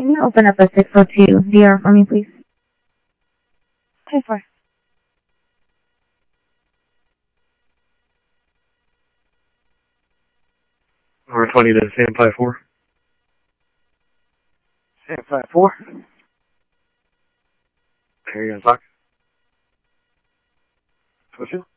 Can you open up a 602 DR for me, please? 2-4. Number 20 to Sam 54. Sam 54. Here you go, talk. Switch it.